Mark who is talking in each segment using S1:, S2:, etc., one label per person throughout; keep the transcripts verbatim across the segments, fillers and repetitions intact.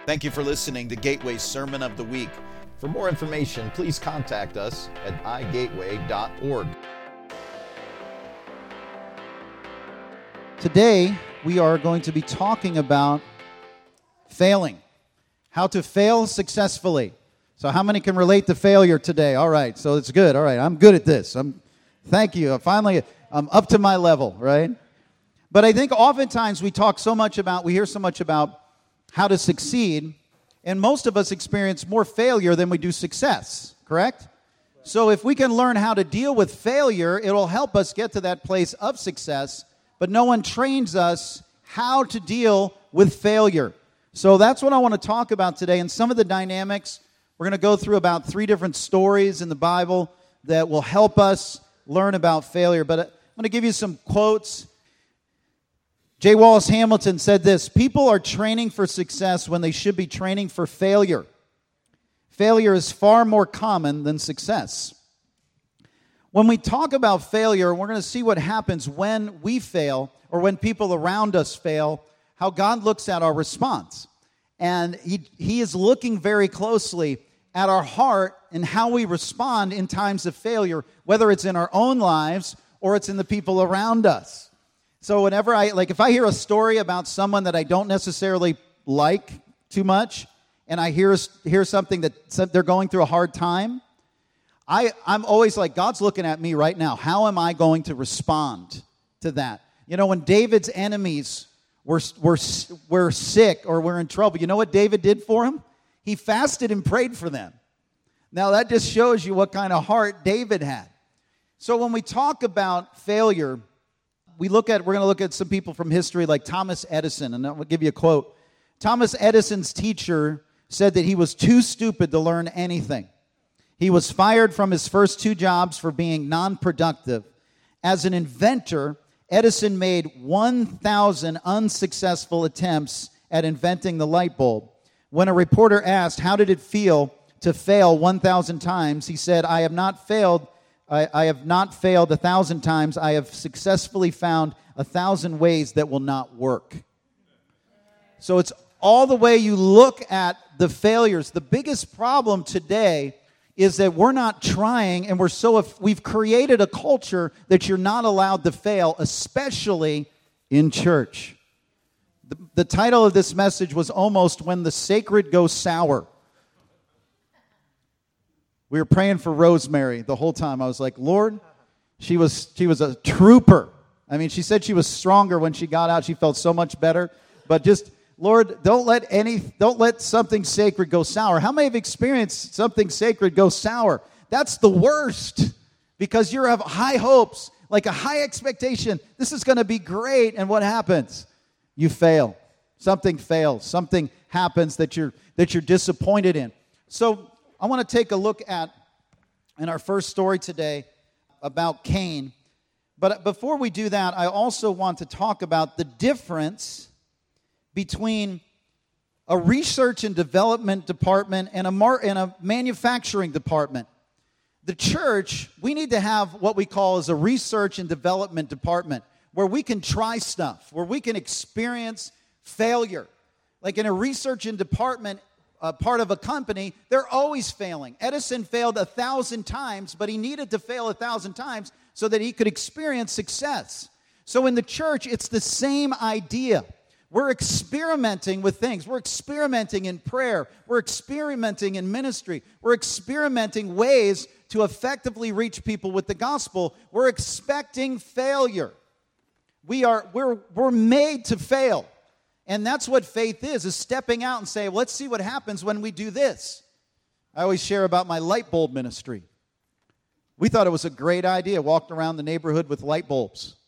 S1: Thank you for listening to Gateway's Sermon of the Week. For more information, please contact us at i gateway dot org.
S2: Today, we are going to be talking about failing, how to fail successfully. So how many can relate to failure today? All right, so it's good. All right, I'm good at this. I'm, thank you. Finally, I'm up to my level, right? But I think oftentimes we talk so much about, we hear so much about how to succeed, and most of us experience more failure than we do success, correct? So if we can learn how to deal with failure, it'll help us get to that place of success, but no one trains us how to deal with failure. So that's what I want to talk about today, and some of the dynamics. We're going to go through about three different stories in the Bible that will help us learn about failure, but I'm going to give you some quotes. J. Wallace Hamilton said this: people are training for success when they should be training for failure. Failure is far more common than success. When we talk about failure, we're going to see what happens when we fail or when people around us fail, how God looks at our response. And he, he is looking very closely at our heart and how we respond in times of failure, whether it's in our own lives or it's in the people around us. So whenever I, like if I hear a story about someone that I don't necessarily like too much, and I hear hear something that they're going through a hard time, I, I'm always like, God's looking at me right now. How am I going to respond to that? You know, when David's enemies were, were, were sick or were in trouble, you know what David did for him? He fasted and prayed for them. Now that just shows you what kind of heart David had. So when we talk about failure, we look at, we're going to look at some people from history like Thomas Edison, and I'll give you a quote. Thomas Edison's teacher said that he was too stupid to learn anything. He was fired from his first two jobs for being non-productive. As an inventor, Edison made one thousand unsuccessful attempts at inventing the light bulb. When a reporter asked, how did it feel to fail one thousand times, he said, I have not failed I, I have not failed a thousand times. I have successfully found a thousand ways that will not work. So it's all the way you look at the failures. The biggest problem today is that we're not trying, and we're so we've created a culture that you're not allowed to fail, especially in church. The, the title of this message was almost When the Sacred Goes Sour. We were praying for Rosemary the whole time. I was like, Lord, she was she was a trooper. I mean, she said she was stronger when she got out. She felt so much better. But just, Lord, don't let any don't let something sacred go sour. How many have experienced something sacred go sour? That's the worst, because you have high hopes, like a high expectation. This is going to be great, and what happens? You fail. Something fails. Something happens that you're that you're disappointed in. So I want to take a look at, in our first story today, about Cain. But before we do that, I also want to talk about the difference between a research and development department and a, mar- and a manufacturing department. The church, we need to have what we call as a research and development department, where we can try stuff, where we can experience failure. Like in a research and department Uh, part of a company, they're always failing. Edison failed a thousand times, but he needed to fail a thousand times so that he could experience success. So in the church, it's the same idea. We're experimenting with things. We're experimenting in prayer. We're experimenting in ministry. We're experimenting ways to effectively reach people with the gospel. We're expecting failure. We are, we're, we're made to fail. And that's what faith is, is stepping out and saying, let's see what happens when we do this. I always share about my light bulb ministry. We thought it was a great idea, walked around the neighborhood with light bulbs.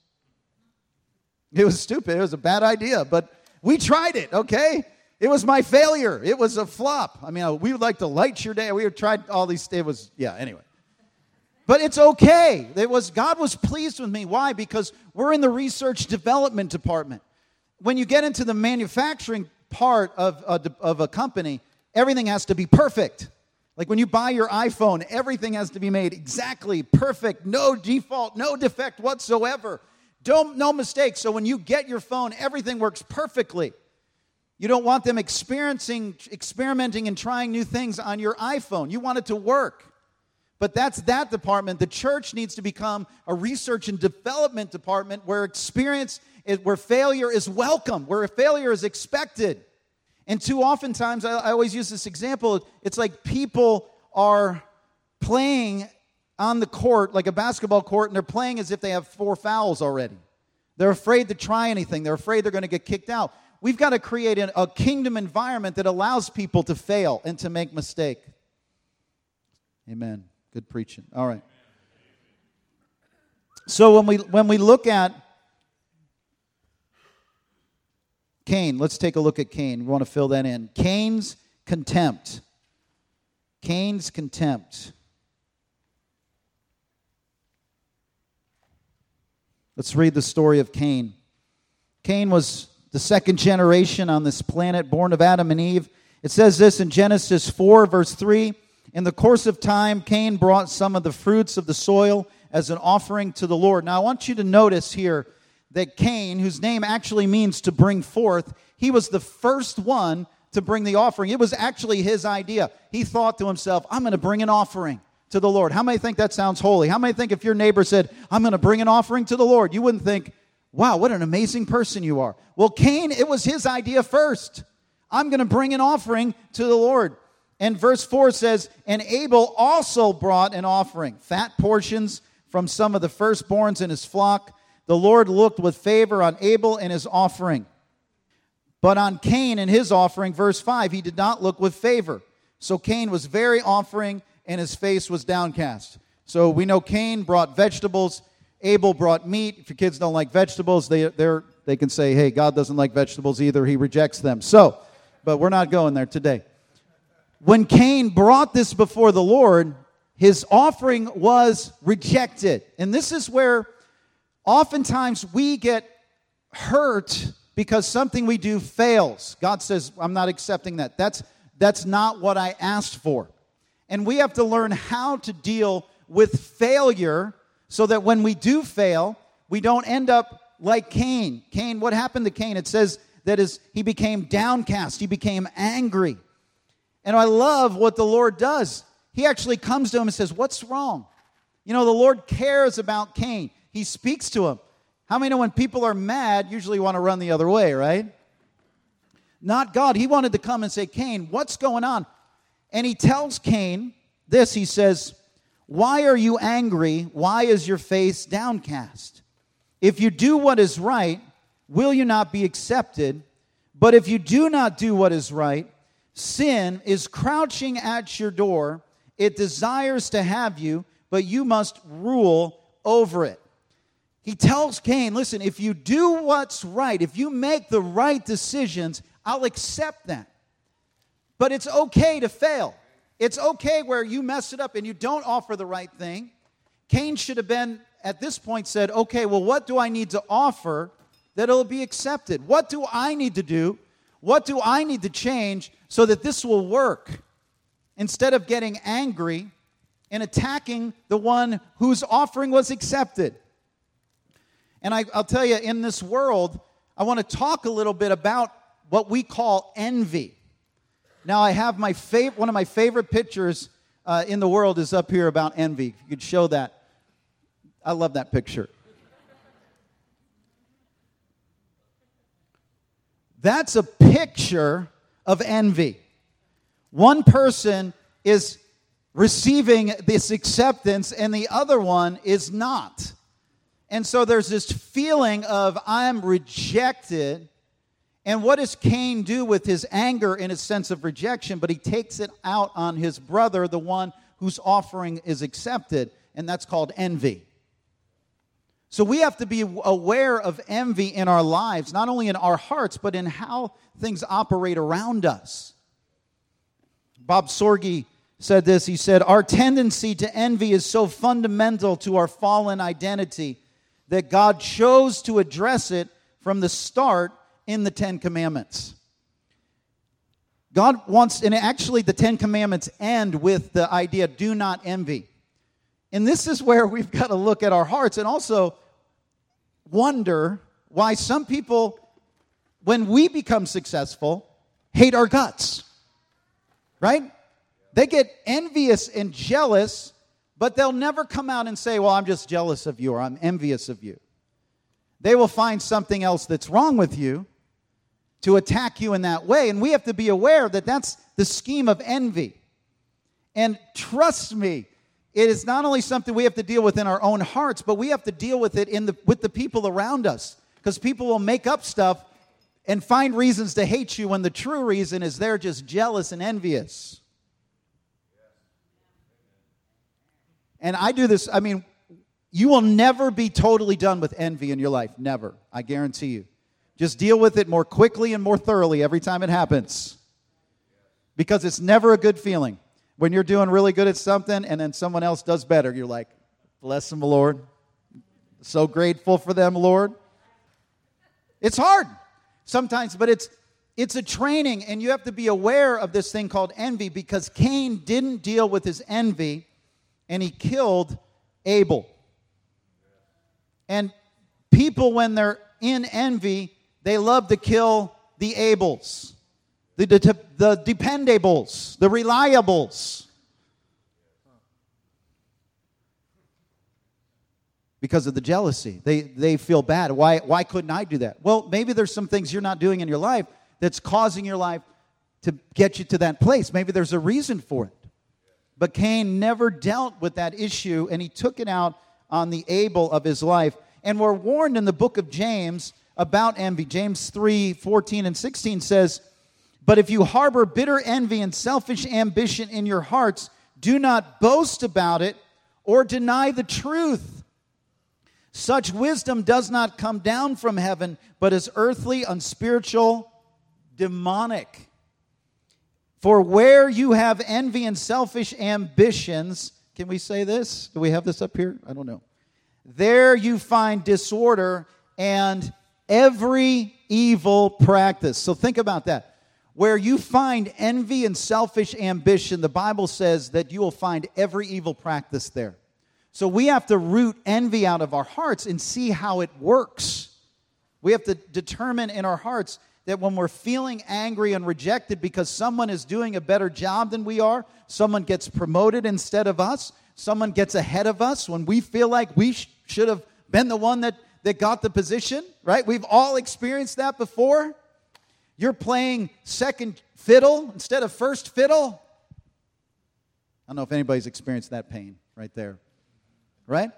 S2: It was stupid. It was a bad idea, but we tried it, okay? It was my failure. It was a flop. I mean, we would like to light your day. We tried all these, it was, yeah, anyway. But it's okay. It was, God was pleased with me. Why? Because we're in the research development department. When you get into the manufacturing part of a, of a company, everything has to be perfect. Like when you buy your iPhone, everything has to be made exactly perfect, no default, no defect whatsoever. Don't, no mistakes. So when you get your phone, everything works perfectly. You don't want them experiencing, experimenting and trying new things on your iPhone. You want it to work. But that's that department. The church needs to become a research and development department where experience, is, where failure is welcome, where failure is expected. And too oftentimes, I, I always use this example, it's like people are playing on the court, like a basketball court, and they're playing as if they have four fouls already. They're afraid to try anything. They're afraid they're going to get kicked out. We've got to create an, a kingdom environment that allows people to fail and to make mistakes. Amen. Good preaching. All right. So when we when we look at Cain, let's take a look at Cain. We want to fill that in. Cain's contempt. Cain's contempt. Let's read the story of Cain. Cain was the second generation on this planet, born of Adam and Eve. It says this in Genesis four, verse three. In the course of time, Cain brought some of the fruits of the soil as an offering to the Lord. Now, I want you to notice here that Cain, whose name actually means to bring forth, he was the first one to bring the offering. It was actually his idea. He thought to himself, I'm going to bring an offering to the Lord. How many think that sounds holy? How many think if your neighbor said, I'm going to bring an offering to the Lord, you wouldn't think, wow, what an amazing person you are. Well, Cain, it was his idea first. I'm going to bring an offering to the Lord. And verse four says, and Abel also brought an offering, fat portions from some of the firstborns in his flock. The Lord looked with favor on Abel and his offering. But on Cain and his offering, verse five, he did not look with favor. So Cain was very offering, and his face was downcast. So we know Cain brought vegetables, Abel brought meat. If your kids don't like vegetables, they they're, they can say, hey, God doesn't like vegetables either. He rejects them. So, but we're not going there today. When Cain brought this before the Lord, his offering was rejected. And this is where oftentimes we get hurt because something we do fails. God says, I'm not accepting that. That's, that's not what I asked for. And we have to learn how to deal with failure so that when we do fail, we don't end up like Cain. Cain, what happened to Cain? It says that is, he became downcast. He became angry. And I love what the Lord does. He actually comes to him and says, what's wrong? You know, the Lord cares about Cain. He speaks to him. How many know when people are mad, usually want to run the other way, right? Not God. He wanted to come and say, Cain, what's going on? And he tells Cain this. He says, why are you angry? Why is your face downcast? If you do what is right, will you not be accepted? But if you do not do what is right, sin is crouching at your door. It desires to have you, but you must rule over it. He tells Cain, listen, if you do what's right, if you make the right decisions, I'll accept that. But it's okay to fail. It's okay where you mess it up and you don't offer the right thing. Cain should have been, at this point, said, okay, well, what do I need to offer that it'll be accepted? What do I need to do? What do I need to change so that this will work? Instead of getting angry and attacking the one whose offering was accepted. And I, I'll tell you, in this world, I want to talk a little bit about what we call envy. Now, I have my fav- one of my favorite pictures uh, in the world is up here about envy. If you could show that. I love that picture. That's a picture of envy. One person is receiving this acceptance and the other one is not. And so there's this feeling of I'm rejected. And what does Cain do with his anger and his sense of rejection? But he takes it out on his brother, the one whose offering is accepted. And that's called envy. So we have to be aware of envy in our lives, not only in our hearts, but in how things operate around us. Bob Sorge said this. He said, our tendency to envy is so fundamental to our fallen identity that God chose to address it from the start in the Ten Commandments. God wants, and actually the Ten Commandments end with the idea, do not envy. And this is where we've got to look at our hearts and also wonder why some people, when we become successful, hate our guts, right? They get envious and jealous, but they'll never come out and say, well, I'm just jealous of you or I'm envious of you. They will find something else that's wrong with you to attack you in that way. And we have to be aware that that's the scheme of envy. And trust me, it is not only something we have to deal with in our own hearts, but we have to deal with it in the with the people around us. Because people will make up stuff and find reasons to hate you when the true reason is they're just jealous and envious. And I do this, I mean, you will never be totally done with envy in your life. Never. I guarantee you. Just deal with it more quickly and more thoroughly every time it happens. Because it's never a good feeling. When you're doing really good at something and then someone else does better, you're like, bless them, Lord. So grateful for them, Lord. It's hard sometimes, but it's it's a training, and you have to be aware of this thing called envy, because Cain didn't deal with his envy, and he killed Abel. And people, when they're in envy, they love to kill the Abels, the, the, the dependables, the reliables. Because of the jealousy. They they feel bad. Why, why couldn't I do that? Well, maybe there's some things you're not doing in your life that's causing your life to get you to that place. Maybe there's a reason for it. But Cain never dealt with that issue, and he took it out on the Abel of his life. And we're warned in the book of James about envy. James three, fourteen and sixteen says, but if you harbor bitter envy and selfish ambition in your hearts, do not boast about it or deny the truth. Such wisdom does not come down from heaven, but is earthly, unspiritual, demonic. For where you have envy and selfish ambitions, can we say this? Do we have this up here? I don't know. There you find disorder and every evil practice. So think about that. Where you find envy and selfish ambition, the Bible says that you will find every evil practice there. So we have to root envy out of our hearts and see how it works. We have to determine in our hearts that when we're feeling angry and rejected because someone is doing a better job than we are, someone gets promoted instead of us, someone gets ahead of us, when we feel like we sh- should have been the one that, that got the position, right? We've all experienced that before. You're playing second fiddle instead of first fiddle. I don't know if anybody's experienced that pain right there. Right?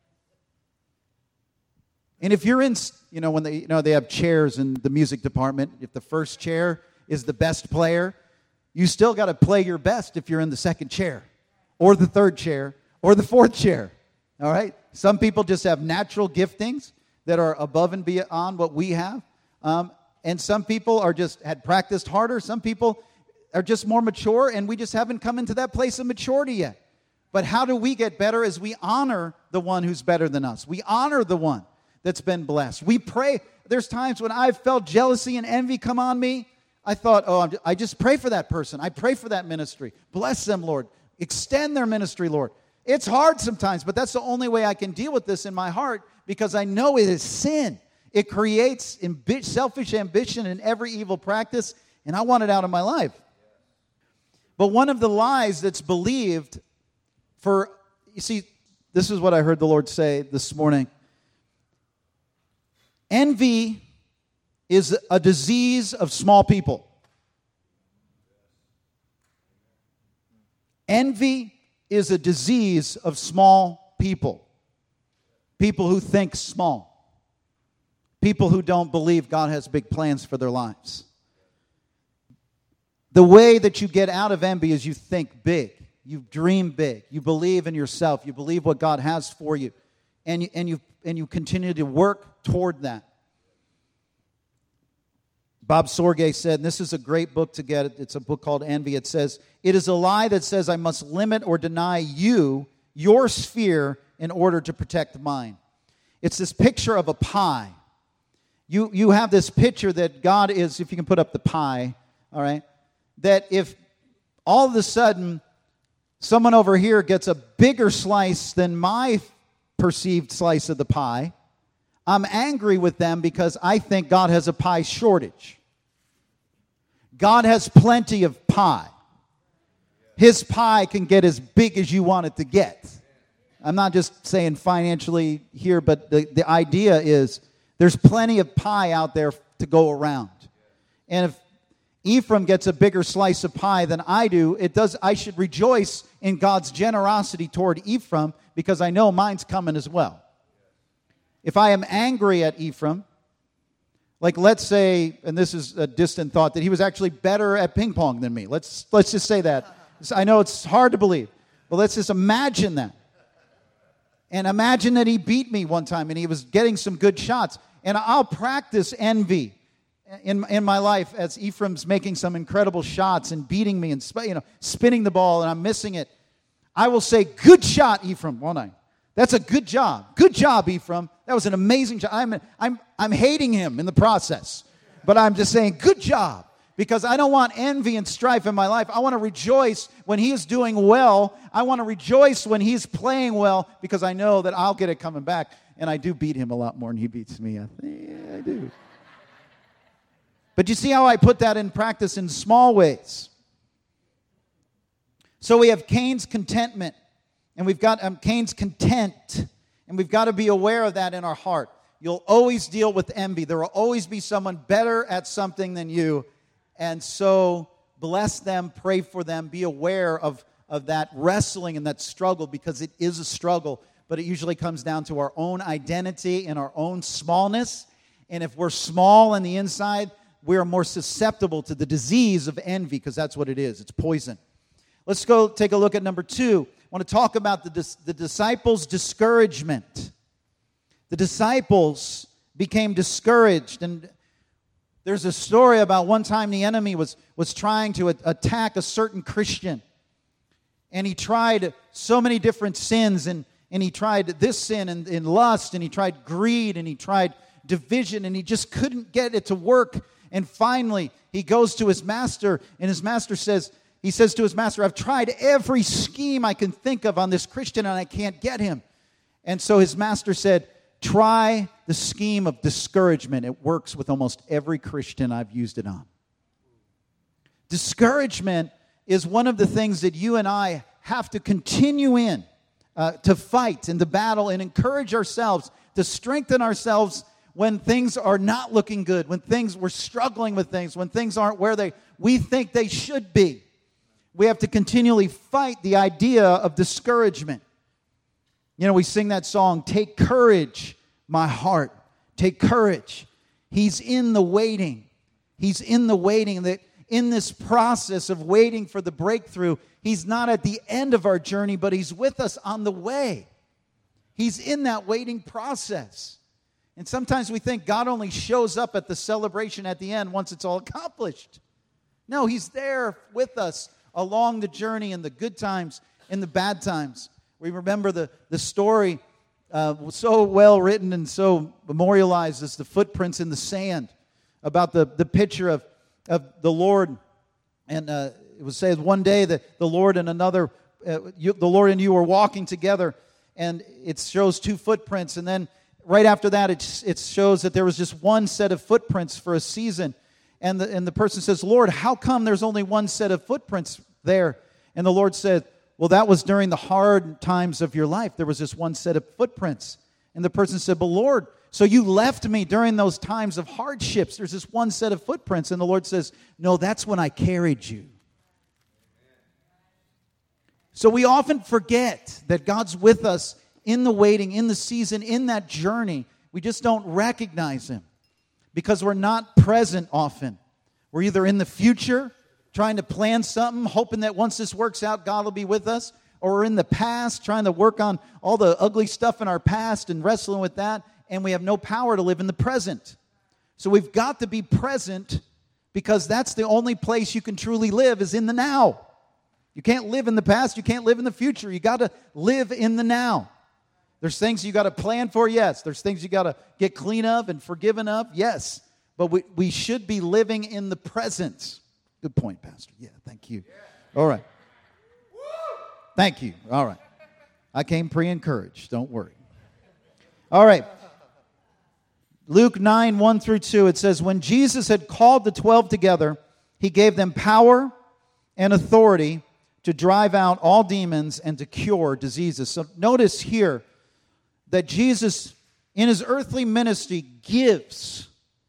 S2: And if you're in, you know, when they, you know, they have chairs in the music department, if the first chair is the best player, you still got to play your best if you're in the second chair, or the third chair, or the fourth chair. All right? Some people just have natural giftings that are above and beyond what we have. Um, and some people are just had practiced harder. Some people are just more mature, and we just haven't come into that place of maturity yet. But how do we get better? Is we honor the one who's better than us. We honor the one that's been blessed. We pray. There's times when I've felt jealousy and envy come on me. I thought, oh, I just pray for that person. I pray for that ministry. Bless them, Lord. Extend their ministry, Lord. It's hard sometimes, but that's the only way I can deal with this in my heart, because I know it is sin. It creates ambi- selfish ambition and every evil practice, and I want it out of my life. But one of the lies that's believed for, you see, this is what I heard the Lord say this morning. Envy is a disease of small people. Envy is a disease of small people. People who think small. People who don't believe God has big plans for their lives. The way that you get out of envy is you think big. You dream big. You believe in yourself. You believe what God has for you. And you, and you, and you continue to work toward that. Bob Sorge said, and this is a great book to get. It's a book called Envy. It says, it is a lie that says I must limit or deny you, your sphere, in order to protect mine. It's this picture of a pie. You, you have this picture that God is, if you can put up the pie, all right, that if all of a sudden someone over here gets a bigger slice than my perceived slice of the pie, I'm angry with them because I think God has a pie shortage. God has plenty of pie. His pie can get as big as you want it to get. I'm not just saying financially here, but the, the idea is there's plenty of pie out there to go around. And if Ephraim gets a bigger slice of pie than I do, it does. I should rejoice in God's generosity toward Ephraim because I know mine's coming as well. If I am angry at Ephraim, like let's say, and this is a distant thought, that he was actually better at ping pong than me. Let's let's just say that. I know it's hard to believe, but let's just imagine that. And imagine that he beat me one time and he was getting some good shots. And I'll practice envy in in my life as Ephraim's making some incredible shots and beating me and you know spinning the ball and I'm missing it. I will say, "Good shot, Ephraim," won't I? That's a good job. Good job, Ephraim. That was an amazing job. I'm I'm I'm hating him in the process, but I'm just saying, "Good job," because I don't want envy and strife in my life. I want to rejoice when he is doing well. I want to rejoice when he's playing well because I know that I'll get it coming back. And I do beat him a lot more than he beats me. I think yeah, I do. But you see how I put that in practice in small ways. So we have Cain's contentment, and we've got um, Cain's content, and we've got to be aware of that in our heart. You'll always deal with envy. There will always be someone better at something than you, and so bless them, pray for them, be aware of, of that wrestling and that struggle because it is a struggle, but it usually comes down to our own identity and our own smallness, and if we're small on the inside, we're more susceptible to the disease of envy because that's what it is. It's poison. Let's go take a look at number two. I want to talk about the, dis- the disciples' discouragement. The disciples became discouraged. And there's a story about one time the enemy was, was trying to a- attack a certain Christian. And he tried so many different sins. And, and he tried this sin and, and lust. And he tried greed. And he tried division. And he just couldn't get it to work. And finally, he goes to his master. And his master says, He says to his master, "I've tried every scheme I can think of on this Christian and I can't get him." And so his master said, "Try the scheme of discouragement. It works with almost every Christian I've used it on." Discouragement is one of the things that you and I have to continue in, uh, to fight in the battle and encourage ourselves, to strengthen ourselves when things are not looking good, when things we're struggling with things, when things aren't where they we think they should be. We have to continually fight the idea of discouragement. You know, we sing that song, "Take courage, my heart. Take courage." He's in the waiting. He's in the waiting. That in this process of waiting for the breakthrough, he's not at the end of our journey, but he's with us on the way. He's in that waiting process. And sometimes we think God only shows up at the celebration at the end once it's all accomplished. No, he's there with us along the journey in the good times, in the bad times. We remember the, the story uh, so well written and so memorialized as the footprints in the sand about the, the picture of, of the Lord. And uh, it was said one day that the Lord and another, uh, you, the Lord and you were walking together, and it shows two footprints. And then right after that, it, it shows that there was just one set of footprints for a season. And the, and the person says, "Lord, how come there's only one set of footprints there?" And the Lord said, "Well, that was during the hard times of your life. There was just one set of footprints." And the person said, "But Lord, so you left me during those times of hardships. There's this one set of footprints." And the Lord says, "No, that's when I carried you." So we often forget that God's with us in the waiting, in the season, in that journey. We just don't recognize Him. Because we're not present often. We're either in the future, trying to plan something, hoping that once this works out, God will be with us. Or we're in the past, trying to work on all the ugly stuff in our past and wrestling with that. And we have no power to live in the present. So we've got to be present because that's the only place you can truly live is in the now. You can't live in the past. You can't live in the future. You got to live in the now. There's things you got to plan for, yes. There's things you got to get clean of and forgiven of, yes. But we, we should be living in the present. Good point, Pastor. Yeah, thank you. All right. Thank you. All right. I came pre-encouraged. Don't worry. All right. Luke nine, one through two, it says, "When Jesus had called the twelve together, He gave them power and authority to drive out all demons and to cure diseases. So notice here that Jesus, in his earthly ministry, gives,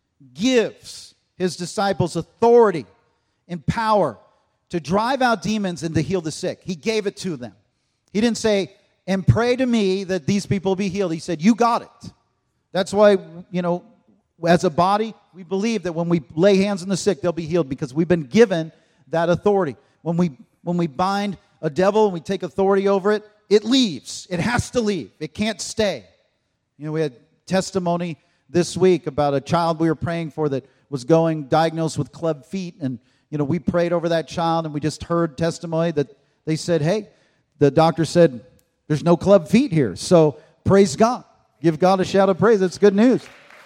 S2: gives his disciples authority and power to drive out demons and to heal the sick. He gave it to them. He didn't say, and pray to me that these people will be healed. He said, you got it. That's why, you know, as a body, we believe that when we lay hands on the sick, they'll be healed because we've been given that authority. When we when we bind a devil and we take authority over it, it leaves. It has to leave. It can't stay. You know, we had testimony this week about a child we were praying for that was going diagnosed with club feet, and you know, we prayed over that child, and we just heard testimony that they said, hey, the doctor said, there's no club feet here. So praise God. Give God a shout of praise. That's good news.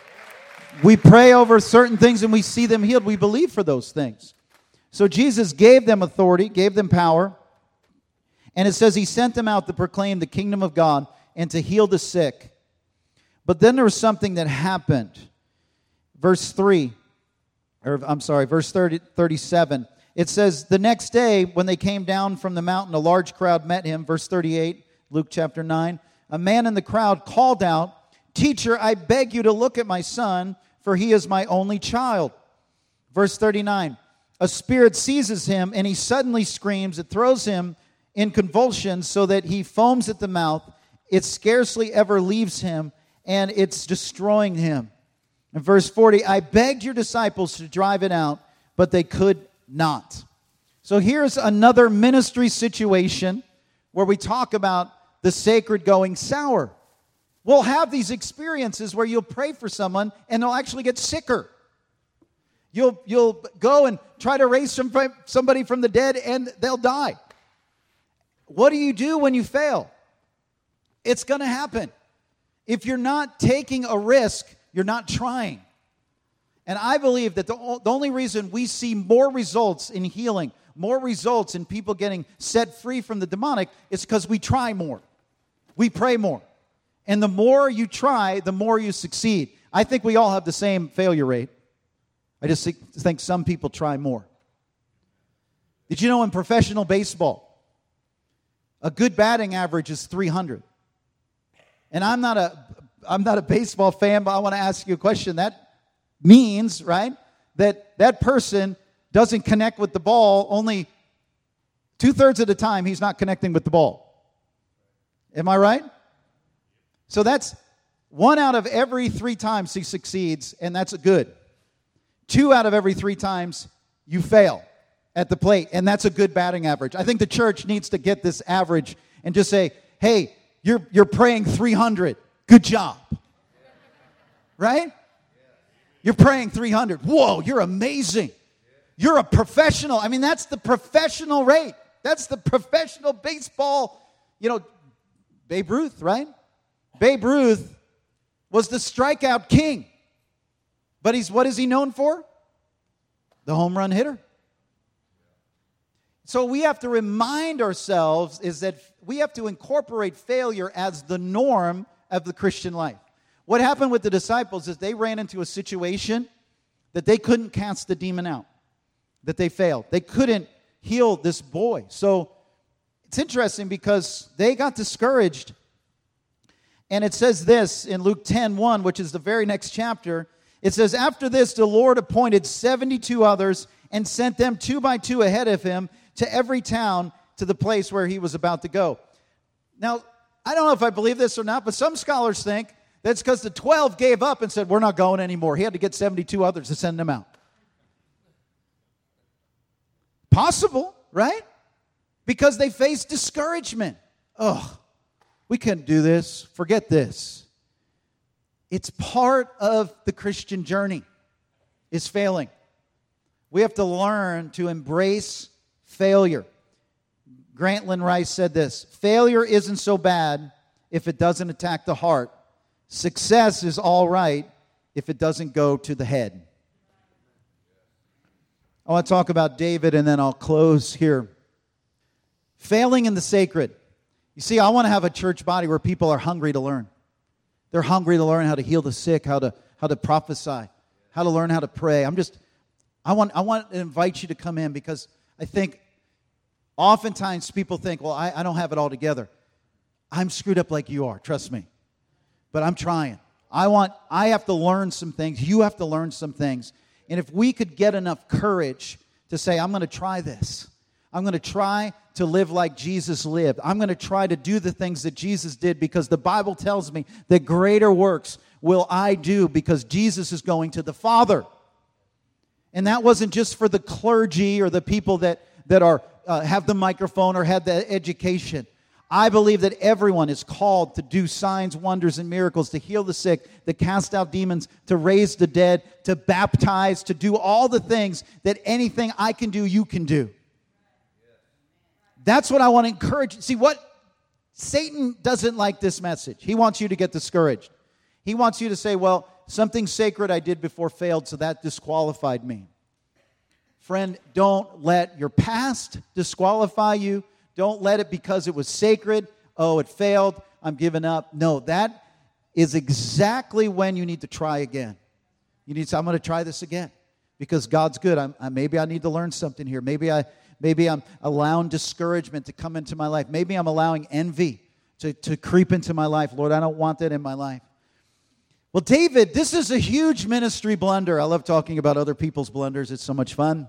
S2: We pray over certain things and we see them healed. We believe for those things. So Jesus gave them authority, gave them power. And it says he sent them out to proclaim the kingdom of God and to heal the sick. But then there was something that happened. Verse three, or I'm sorry, verse thirty, thirty-seven. It says, the next day when they came down from the mountain, a large crowd met him. Verse thirty-eight, Luke chapter nine. A man in the crowd called out, teacher, I beg you to look at my son, for he is my only child. Verse thirty-nine. A spirit seizes him, and he suddenly screams. It throws him in convulsions so that he foams at the mouth. It scarcely ever leaves him, and it's destroying him. In verse forty, I begged your disciples to drive it out, but they could not. So here's another ministry situation where we talk about the sacred going sour. We'll have these experiences where you'll pray for someone, and they'll actually get sicker. You'll, you'll go and try to raise some, somebody from the dead, and they'll die. What do you do when you fail? It's going to happen. If you're not taking a risk, you're not trying. And I believe that the, the only reason we see more results in healing, more results in people getting set free from the demonic, is because we try more. We pray more. And the more you try, the more you succeed. I think we all have the same failure rate. I just think some people try more. Did you know in professional baseball, a good batting average is three hundred? And I'm not a I'm not a baseball fan, but I want to ask you a question. That means, right, that that person doesn't connect with the ball only two-thirds of the time he's not connecting with the ball. Am I right? So that's one out of every three times he succeeds, and that's good. Two out of every three times you fail at the plate, and that's a good batting average. I think the church needs to get this average and just say, hey, you're, you're praying three hundred. Good job. Right? You're praying three hundred. Whoa, you're amazing. You're a professional. I mean, that's the professional rate. That's the professional baseball, you know, Babe Ruth, right? Babe Ruth was the strikeout king. But he's what is he known for? The home run hitter. So we have to remind ourselves is that we have to incorporate failure as the norm of the Christian life. What happened with the disciples is they ran into a situation that they couldn't cast the demon out, that they failed. They couldn't heal this boy. So it's interesting because they got discouraged. And it says this in Luke ten one, which is the very next chapter. It says, after this, the Lord appointed seventy-two others and sent them two by two ahead of him to every town to the place where he was about to go. Now, I don't know if I believe this or not, but some scholars think that's because the twelve gave up and said, we're not going anymore. He had to get seventy-two others to send them out. Possible, right? Because they faced discouragement. Oh, we can't do this. Forget this. It's part of the Christian journey, is failing. We have to learn to embrace failure. Grantland Rice said this, failure isn't so bad if it doesn't attack the heart. Success is all right if it doesn't go to the head. I want to talk about David, and then I'll close here. Failing in the sacred. You see, I want to have a church body where people are hungry to learn. They're hungry to learn how to heal the sick, how to how to prophesy, how to learn how to pray. I'm just, I want, I want to invite you to come in because I think oftentimes people think, well, I, I don't have it all together. I'm screwed up like you are, trust me. But I'm trying. I want, I have to learn some things. You have to learn some things. And if we could get enough courage to say, I'm going to try this. I'm going to try to live like Jesus lived. I'm going to try to do the things that Jesus did because the Bible tells me that greater works will I do because Jesus is going to the Father. And that wasn't just for the clergy or the people that, that are uh, have the microphone or have the education. I believe that everyone is called to do signs, wonders, and miracles, to heal the sick, to cast out demons, to raise the dead, to baptize, to do all the things that anything I can do, you can do. That's what I want to encourage. See, what Satan doesn't like this message. He wants you to get discouraged. He wants you to say, well, something sacred I did before failed, so that disqualified me. Friend, don't let your past disqualify you. Don't let it because it was sacred. Oh, it failed. I'm giving up. No, that is exactly when you need to try again. You need to say, I'm going to try this again because God's good. I'm, I, maybe I need to learn something here. Maybe, I, maybe I'm allowing discouragement to come into my life. Maybe I'm allowing envy to, to creep into my life. Lord, I don't want that in my life. Well, David, this is a huge ministry blunder. I love talking about other people's blunders. It's so much fun.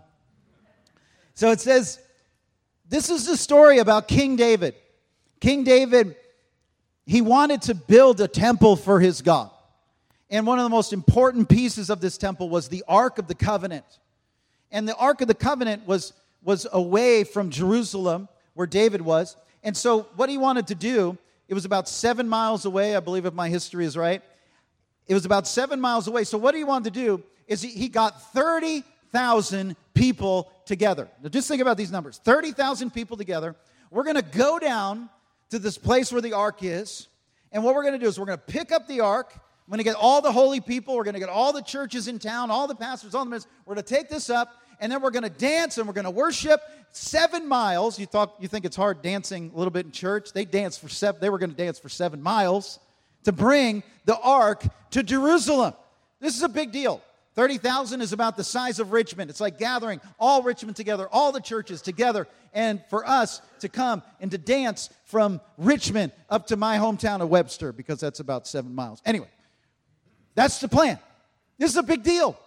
S2: So it says, this is the story about King David. King David, he wanted to build a temple for his God. And one of the most important pieces of this temple was the Ark of the Covenant. And the Ark of the Covenant was, was away from Jerusalem, where David was. And so what he wanted to do, it was about seven miles away, I believe if my history is right. It was about seven miles away. So what he wanted to do is he, he got thirty thousand people together. Now just think about these numbers. thirty thousand people together. We're going to go down to this place where the ark is. And what we're going to do is we're going to pick up the ark. I'm going to get all the holy people. We're going to get all the churches in town, all the pastors, all the ministers. We're going to take this up. And then we're going to dance and we're going to worship seven miles. You thought you think it's hard dancing a little bit in church. They danced for seven. They were going to dance for seven miles to bring the ark to Jerusalem. This is a big deal. thirty thousand is about the size of Richmond. It's like gathering all Richmond together, all the churches together, and for us to come and to dance from Richmond up to my hometown of Webster, because that's about seven miles. Anyway, that's the plan. This is a big deal.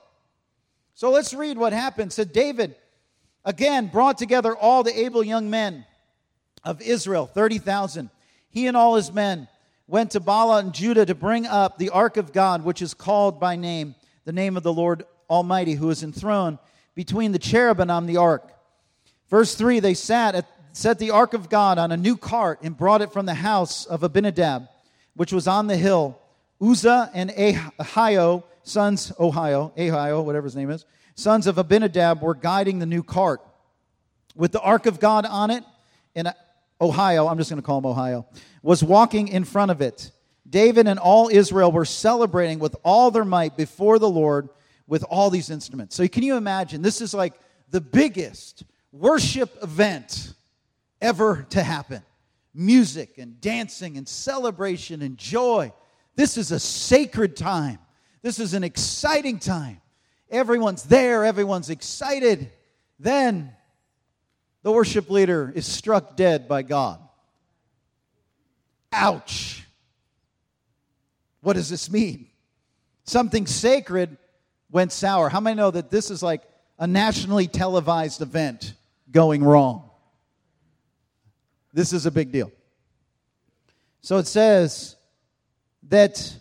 S2: So let's read what happened. So David, again, brought together all the able young men of Israel, thirty thousand. He and all his men went to Bala and Judah to bring up the ark of God, which is called by name, the name of the Lord Almighty, who is enthroned between the cherubim on the ark. Verse three, they sat at, set the ark of God on a new cart and brought it from the house of Abinadab, which was on the hill. Uzzah and Ahio, sons, Ohio, Ahio, whatever his name is, sons of Abinadab were guiding the new cart. With the ark of God on it, and Ohio, I'm just going to call him Ohio, was walking in front of it. David and all Israel were celebrating with all their might before the Lord with all these instruments. So can you imagine? This is like the biggest worship event ever to happen. Music and dancing and celebration and joy. This is a sacred time. This is an exciting time. Everyone's there. Everyone's excited. Then the worship leader is struck dead by God. Ouch. What does this mean? Something sacred went sour. How many know that this is like a nationally televised event going wrong? This is a big deal. So it says that,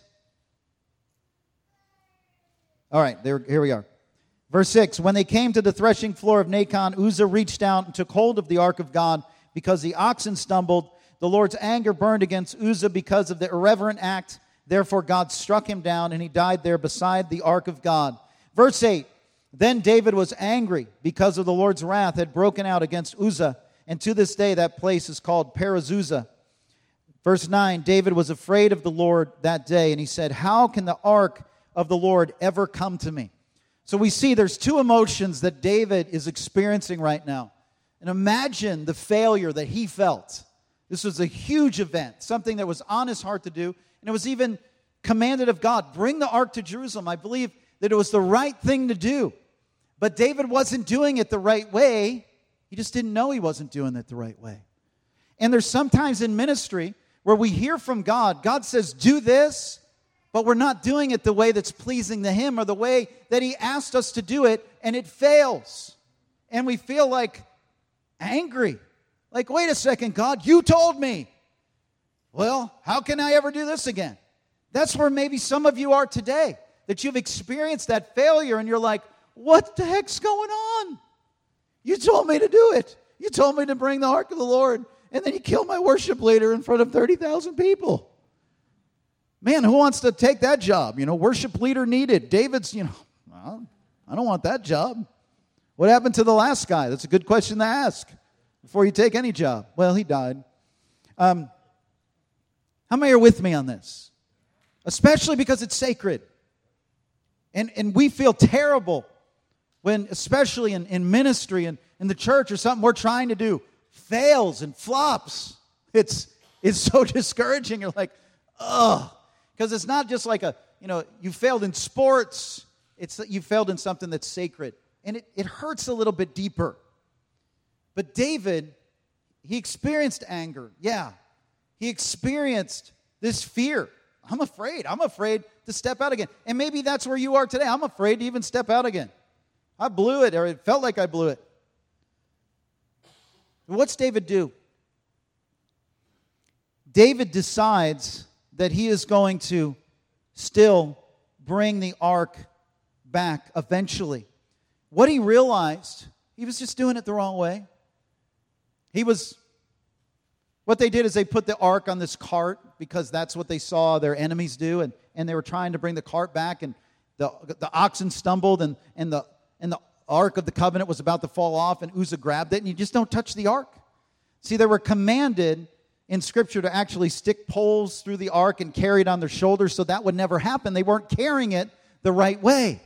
S2: all right, there, here we are. Verse six, when they came to the threshing floor of Nacon, Uzzah reached out and took hold of the ark of God because the oxen stumbled. The Lord's anger burned against Uzzah because of the irreverent act. Therefore, God struck him down, and he died there beside the ark of God. Verse eight, then David was angry because of the Lord's wrath had broken out against Uzzah, and to this day that place is called Perez-Uzzah. Verse nine, David was afraid of the Lord that day, and he said, how can the ark of the Lord ever come to me? So we see there's two emotions that David is experiencing right now. And imagine the failure that he felt. This was a huge event, something that was on his heart to do. And it was even commanded of God, bring the ark to Jerusalem. I believe that it was the right thing to do. But David wasn't doing it the right way. He just didn't know he wasn't doing it the right way. And there's sometimes in ministry where we hear from God, God says, do this, but we're not doing it the way that's pleasing to Him or the way that He asked us to do it, and it fails. And we feel like angry. Like, wait a second, God, you told me. Well, how can I ever do this again? That's where maybe some of you are today, that you've experienced that failure and you're like, what the heck's going on? You told me to do it. You told me to bring the ark of the Lord, and then you killed my worship leader in front of thirty thousand people. Man, who wants to take that job? You know, worship leader needed. David's, you know, well, I don't want that job. What happened to the last guy? That's a good question to ask before you take any job. Well, he died. Um, how many are with me on this? Especially because it's sacred. And, and we feel terrible when, especially in, in ministry and in the church or something we're trying to do, fails and flops. It's, it's so discouraging. You're like, ugh. Because it's not just like a, you know, you failed in sports. It's that you failed in something that's sacred. And it, it hurts a little bit deeper. But David, he experienced anger. Yeah. He experienced this fear. I'm afraid. I'm afraid to step out again. And maybe that's where you are today. I'm afraid to even step out again. I blew it, or it felt like I blew it. What's David do? David decides that he is going to still bring the ark back eventually. What he realized, he was just doing it the wrong way. He was, what they did is they put the ark on this cart because that's what they saw their enemies do, and, and they were trying to bring the cart back, and the, the oxen stumbled, and, and, the, and the ark of the covenant was about to fall off, and Uzzah grabbed it, and you just don't touch the ark. See, they were commanded in Scripture to actually stick poles through the ark and carry it on their shoulders, so that would never happen. They weren't carrying it the right way.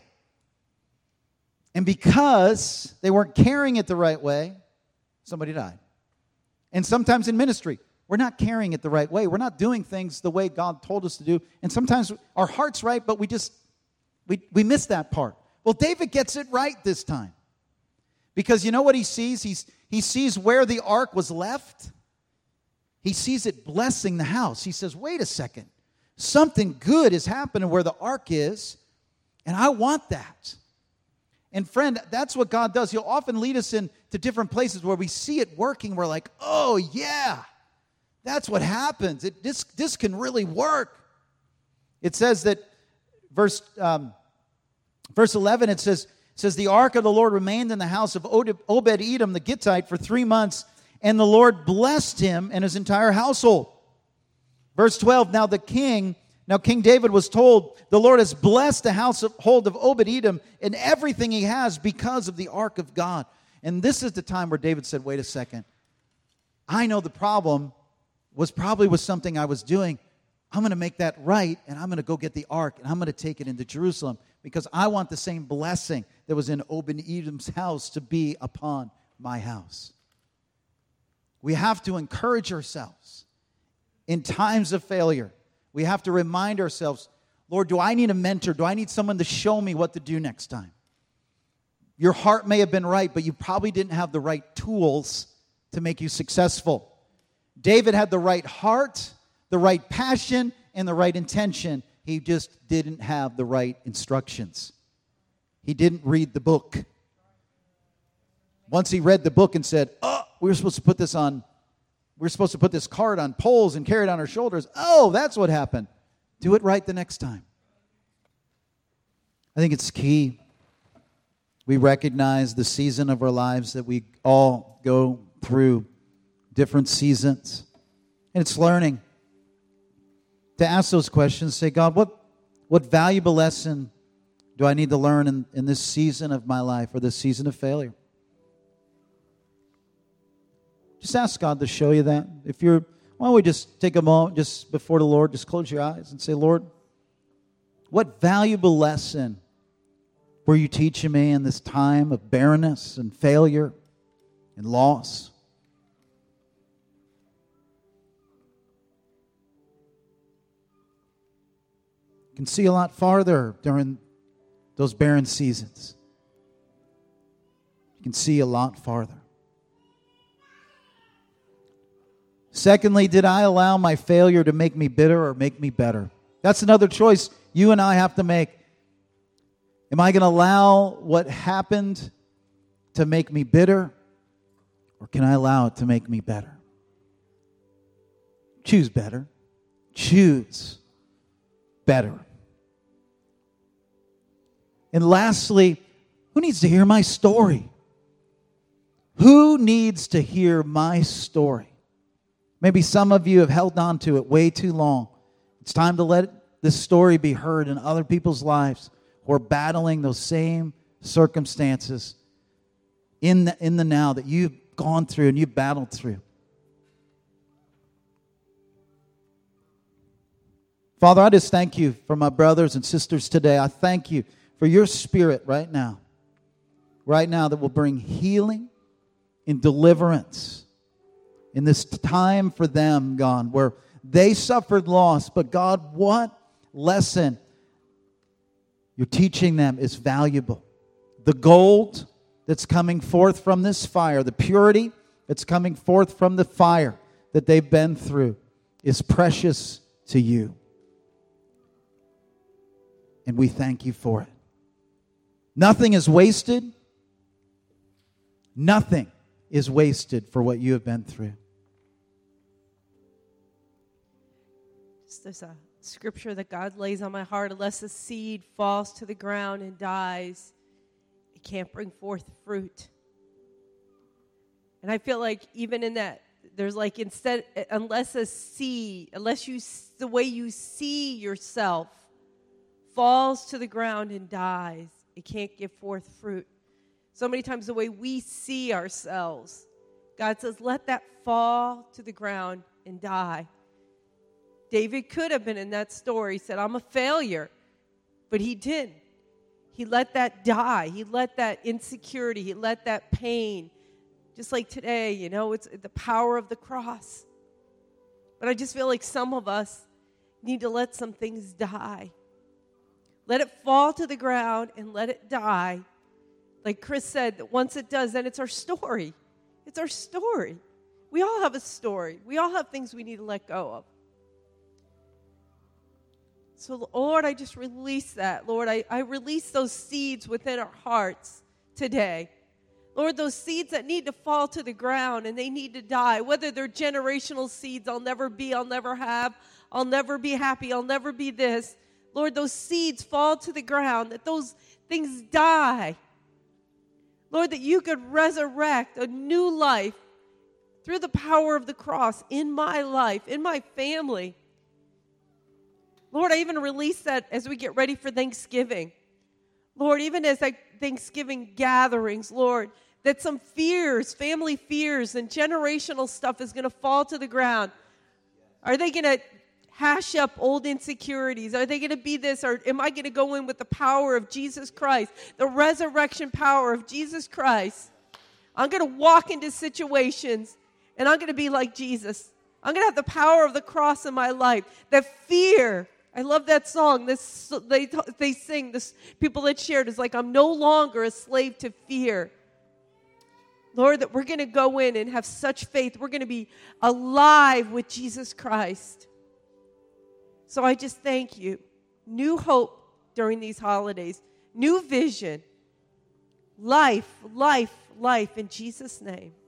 S2: And because they weren't carrying it the right way, somebody died. And sometimes in ministry, we're not carrying it the right way. We're not doing things the way God told us to do. And sometimes our heart's right, but we just, we, we miss that part. Well, David gets it right this time. Because you know what he sees? He's, he sees where the ark was left. He sees it blessing the house. He says, wait a second. Something good is happening where the ark is, and I want that. And friend, that's what God does. He'll often lead us into different places where we see it working. We're like, oh, yeah, that's what happens. It, this, this can really work. It says that, verse, um, verse eleven, it says, it says, the ark of the Lord remained in the house of Obed-Edom the Gittite for three months, and the Lord blessed him and his entire household. Verse twelve, now the king, now King David was told, the Lord has blessed the household of Obed-Edom and everything he has because of the ark of God. And this is the time where David said, wait a second. I know the problem was probably with something I was doing. I'm going to make that right, and I'm going to go get the ark, and I'm going to take it into Jerusalem because I want the same blessing that was in Obed-Edom's house to be upon my house. We have to encourage ourselves in times of failure. We have to remind ourselves, Lord, do I need a mentor? Do I need someone to show me what to do next time? Your heart may have been right, but you probably didn't have the right tools to make you successful. David had the right heart, the right passion, and the right intention. He just didn't have the right instructions. He didn't read the book. Once he read the book and said, oh, we were supposed to put this on, we were supposed to put this cart on poles and carry it on our shoulders. Oh, that's what happened. Do it right the next time. I think it's key. We recognize the season of our lives that we all go through different seasons. And it's learning to ask those questions. Say, God, what, what valuable lesson do I need to learn in, in this season of my life or this season of failure? Just ask God to show you that. If you're, why don't we just take a moment just before the Lord, just close your eyes and say, Lord, what valuable lesson were you teaching me in this time of barrenness and failure and loss? You can see a lot farther during those barren seasons. can see a lot farther. Secondly, did I allow my failure to make me bitter or make me better? That's another choice you and I have to make. Am I going to allow what happened to make me bitter, or can I allow it to make me better? Choose better. Choose better. And lastly, who needs to hear my story? Who needs to hear my story? Maybe some of you have held on to it way too long. It's time to let this story be heard in other people's lives who are battling those same circumstances in the, in the now that you've gone through and you've battled through. Father, I just thank you for my brothers and sisters today. I thank you for your Spirit right now. Right now that will bring healing and deliverance in this time for them, God, where they suffered loss. But God, what lesson you're teaching them is valuable. The gold that's coming forth from this fire, the purity that's coming forth from the fire that they've been through is precious to you. And we thank you for it. Nothing is wasted. Nothing is wasted for what you have been through.
S3: There's a scripture that God lays on my heart. Unless a seed falls to the ground and dies, it can't bring forth fruit. And I feel like even in that, there's like instead, unless a seed, unless you, the way you see yourself falls to the ground and dies, it can't give forth fruit. So many times the way we see ourselves, God says, let that fall to the ground and die. David could have been in that story. He said, I'm a failure. But he didn't. He let that die. He let that insecurity. He let that pain. Just like today, you know, it's the power of the cross. But I just feel like some of us need to let some things die. Let it fall to the ground and let it die. Like Chris said, that once it does, then it's our story. It's our story. We all have a story. We all have things we need to let go of. So, Lord, I just release that. Lord, I, I release those seeds within our hearts today. Lord, those seeds that need to fall to the ground and they need to die, whether they're generational seeds, I'll never be, I'll never have, I'll never be happy, I'll never be this. Lord, those seeds fall to the ground, that those things die. Lord, that you could resurrect a new life through the power of the cross in my life, in my family. Lord, I even release that as we get ready for Thanksgiving. Lord, even as like Thanksgiving gatherings, Lord, that some fears, family fears and generational stuff is going to fall to the ground. Are they going to hash up old insecurities? Are they going to be this? Or am I going to go in with the power of Jesus Christ, the resurrection power of Jesus Christ? I'm going to walk into situations and I'm going to be like Jesus. I'm going to have the power of the cross in my life. That fear, I love that song. This they they sing. This people that shared is like, I'm no longer a slave to fear. Lord, that we're going to go in and have such faith. We're going to be alive with Jesus Christ. So I just thank you. New hope during these holidays. New vision. Life, life, life in Jesus' name.